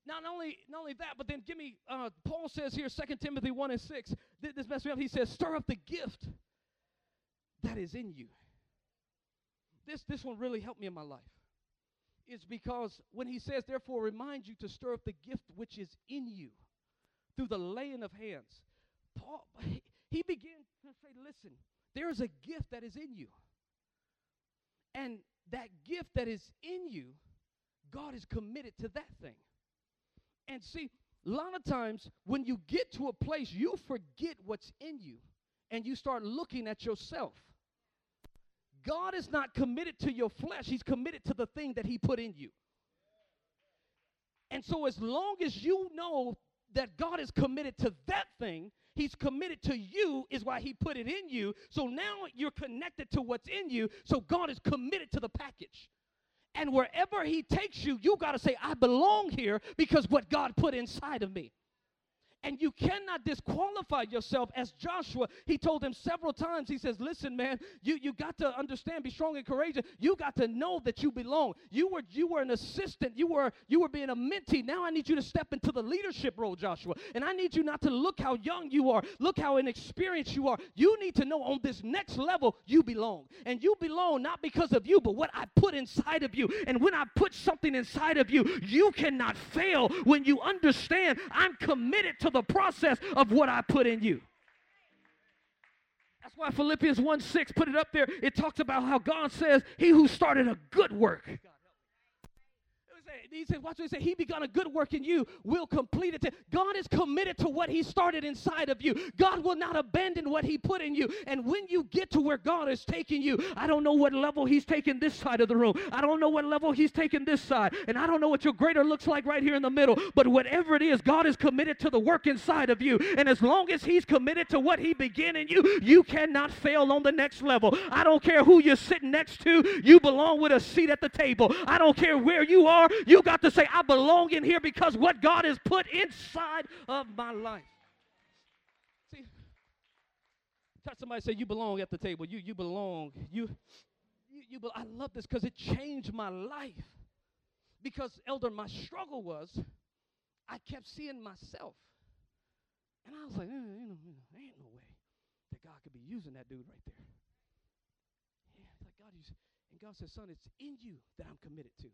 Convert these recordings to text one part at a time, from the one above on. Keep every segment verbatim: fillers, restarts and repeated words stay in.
Not only, not only that, but then give me, uh, Paul says here, Second Timothy one and six, th- this messed me up. He says, stir up the gift that is in you. This, this one really helped me in my life. It's because when he says, therefore, remind you to stir up the gift which is in you through the laying of hands. Paul, he, he began to say, listen, there is a gift that is in you. And that gift that is in you, God is committed to that thing. And see, a lot of times when you get to a place, you forget what's in you and you start looking at yourself. God is not committed to your flesh. He's committed to the thing that he put in you. And so as long as you know that God is committed to that thing, he's committed to you is why he put it in you. So now you're connected to what's in you. So God is committed to the package. And wherever he takes you, you got to say, I belong here because what God put inside of me. And you cannot disqualify yourself. As Joshua, he told him several times, he says, listen, man, you, you got to understand, be strong and courageous. You got to know that you belong. You were you were an assistant. You were you were being a mentee. Now I need you to step into the leadership role, Joshua. And I need you not to look how young you are. Look how inexperienced you are. You need to know on this next level, you belong. And you belong not because of you, but what I put inside of you. And when I put something inside of you, you cannot fail when you understand I'm committed to the process of what I put in you. That's why Philippians one six, put it up there, it talks about how God says, he who started a good work. He says, watch what he said, he begun a good work in you, will complete it. God is committed to what he started inside of you. God will not abandon what he put in you. And when you get to where God is taking you, I don't know what level he's taking this side of the room. I don't know what level he's taking this side. And I don't know what your greater looks like right here in the middle. But whatever it is, God is committed to the work inside of you. And as long as he's committed to what he began in you, you cannot fail on the next level. I don't care who you're sitting next to. You belong with a seat at the table. I don't care where you are. You got to say, I belong in here because what God has put inside of my life. See, touch somebody, say, you belong at the table. You you belong. You, you, you be- I love this because it changed my life. Because, Elder, my struggle was I kept seeing myself. And I was like, eh, you know, there ain't no way that God could be using that dude right there. Yeah, it's like God used, and God said, son, it's in you that I'm committed to.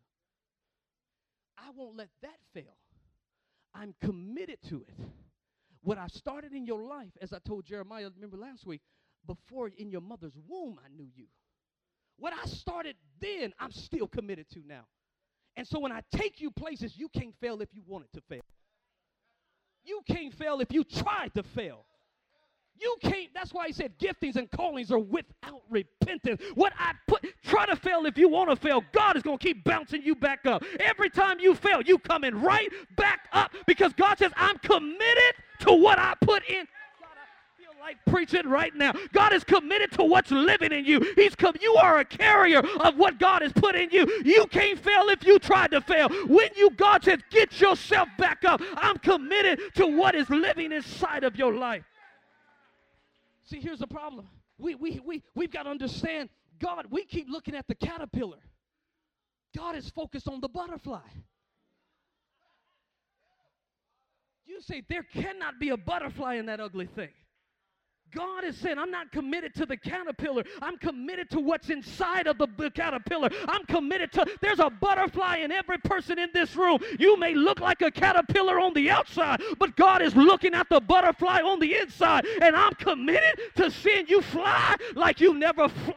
I won't let that fail. I'm committed to it. What I started in your life, as I told Jeremiah, remember last week, before in your mother's womb, I knew you. What I started then, I'm still committed to now. And so when I take you places, you can't fail if you wanted to fail. You can't fail if you tried to fail. You can't, that's why he said giftings and callings are without repentance. What I put, try to fail if you want to fail. God is going to keep bouncing you back up. Every time you fail, you coming right back up because God says, I'm committed to what I put in. God, I feel like preaching right now. God is committed to what's living in you. He's come, you are a carrier of what God has put in you. You can't fail if you tried to fail. When you, God says, get yourself back up. I'm committed to what is living inside of your life. See, here's the problem. We, we, we, we've got to understand, God, we keep looking at the caterpillar. God is focused on the butterfly. You say, there cannot be a butterfly in that ugly thing. God is saying, I'm not committed to the caterpillar. I'm committed to what's inside of the, the caterpillar. I'm committed to, there's a butterfly in every person in this room. You may look like a caterpillar on the outside, but God is looking at the butterfly on the inside. And I'm committed to seeing you fly like you never flew.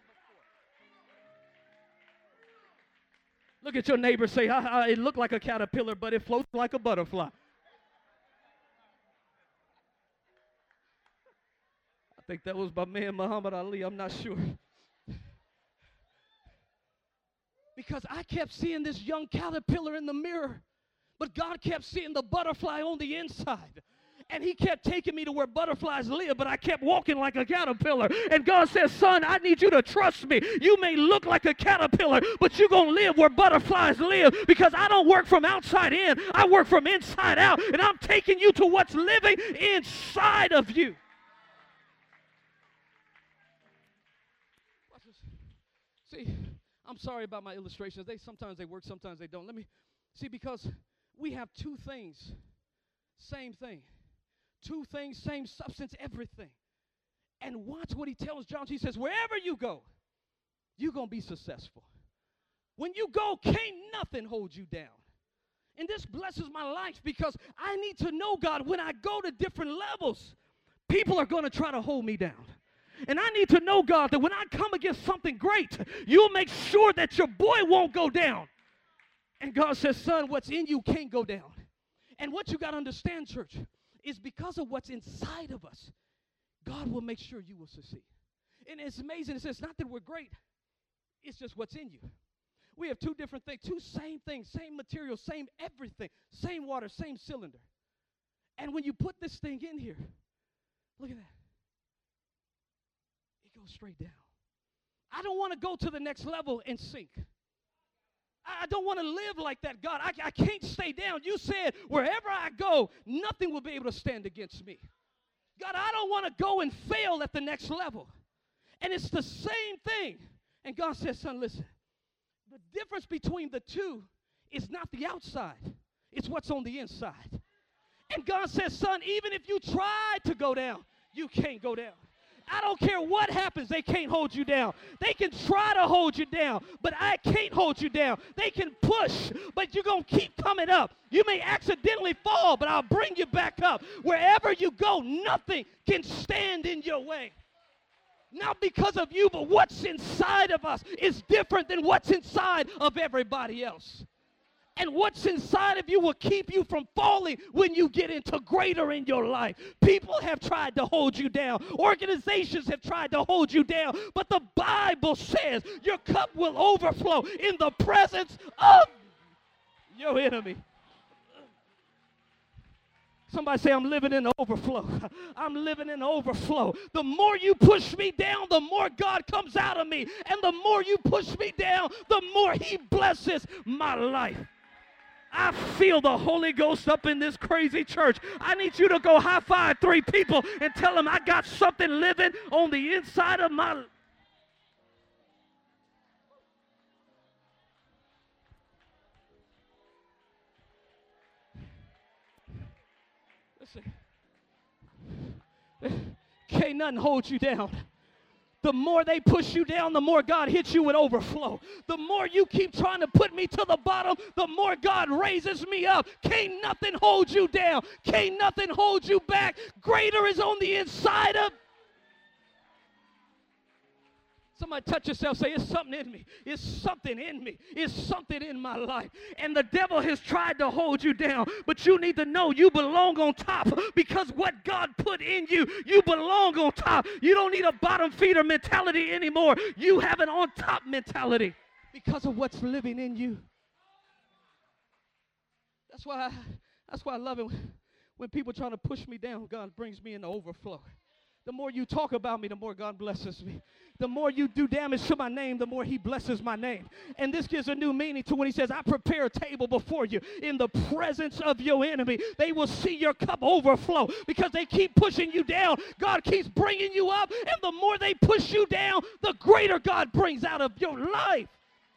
Look at your neighbor, say, I, I, it looked like a caterpillar, but it floats like a butterfly. I think that was my man Muhammad Ali. I'm not sure. Because I kept seeing this young caterpillar in the mirror, but God kept seeing the butterfly on the inside. And he kept taking me to where butterflies live, but I kept walking like a caterpillar. And God says, son, I need you to trust me. You may look like a caterpillar, but you're going to live where butterflies live because I don't work from outside in. I work from inside out. And I'm taking you to what's living inside of you. See, I'm sorry about my illustrations. They sometimes they work, sometimes they don't. Let me see, because we have two things, same thing. Two things, same substance, everything. And watch what he tells John. He says, wherever you go, you're going to be successful. When you go, can't nothing hold you down. And this blesses my life because I need to know, God, when I go to different levels, people are going to try to hold me down. And I need to know, God, that when I come against something great, you'll make sure that your boy won't go down. And God says, son, what's in you can't go down. And what you got to understand, church, is because of what's inside of us, God will make sure you will succeed. And it's amazing. It says not that we're great. It's just what's in you. We have two different things, two same things, same material, same everything, same water, same cylinder. And when you put this thing in here, look at that. It goes straight down. I don't want to go to the next level and sink. I don't want to live like that, God. I, I can't stay down. You said wherever I go, nothing will be able to stand against me. God, I don't want to go and fail at the next level. And it's the same thing. And God says, son, listen. The difference between the two is not the outside. It's what's on the inside. And God says, son, even if you try to go down, you can't go down. I don't care what happens, they can't hold you down. They can try to hold you down, but I can't hold you down. They can push, but you're going to keep coming up. You may accidentally fall, but I'll bring you back up. Wherever you go, nothing can stand in your way. Not because of you, but what's inside of us is different than what's inside of everybody else. And what's inside of you will keep you from falling when you get into greater in your life. People have tried to hold you down. Organizations have tried to hold you down. But the Bible says your cup will overflow in the presence of your enemy. Somebody say, I'm living in the overflow. I'm living in the overflow. The more you push me down, the more God comes out of me. And the more you push me down, the more he blesses my life. I feel the Holy Ghost up in this crazy church. I need you to go high five three people and tell them I got something living on the inside of my life. Listen, can't nothing hold you down. The more they push you down, the more God hits you with overflow. The more you keep trying to put me to the bottom, the more God raises me up. Can't nothing hold you down. Can't nothing hold you back. Greater is on the inside of. Somebody touch yourself, say, it's something in me. It's something in me. It's something in my life. And the devil has tried to hold you down, but you need to know you belong on top because what God put in you, you belong on top. You don't need a bottom feeder mentality anymore. You have an on top mentality because of what's living in you. That's why I, that's why I love it when, when people trying to push me down, God brings me in the overflow. The more you talk about me, the more God blesses me. The more you do damage to my name, the more he blesses my name. And this gives a new meaning to when he says, I prepare a table before you in the presence of your enemy. They will see your cup overflow because they keep pushing you down. God keeps bringing you up, and the more they push you down, the greater God brings out of your life.